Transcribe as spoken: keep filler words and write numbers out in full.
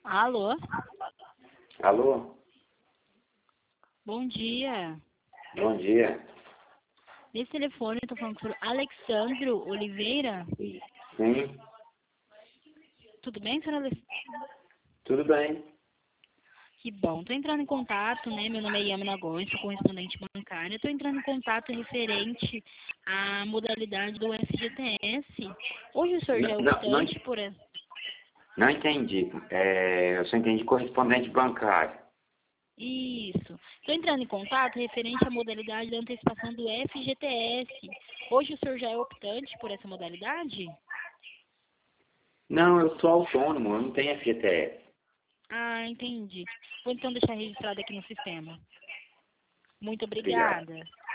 Alô? Alô? Bom dia. Bom dia. Nesse telefone eu tô falando com o senhor Alexandro Oliveira. Sim, Tudo bem, senhor Alexandro? tudo bem. Que bom. Tô entrando em contato, né? Meu nome é Yamina Gomes, sou correspondente bancária. Tô entrando em contato referente à modalidade do F G T S. Hoje o senhor já é Não, não, não, optante por... não entendi. É, eu só entendi correspondente bancário. Isso. Estou entrando em contato referente à modalidade da antecipação do F G T S. Hoje o senhor já é optante por essa modalidade? Não, eu sou autônomo, eu não tenho F G T S. Ah, entendi. Vou então deixar registrado aqui no sistema. Muito Obrigado. obrigada.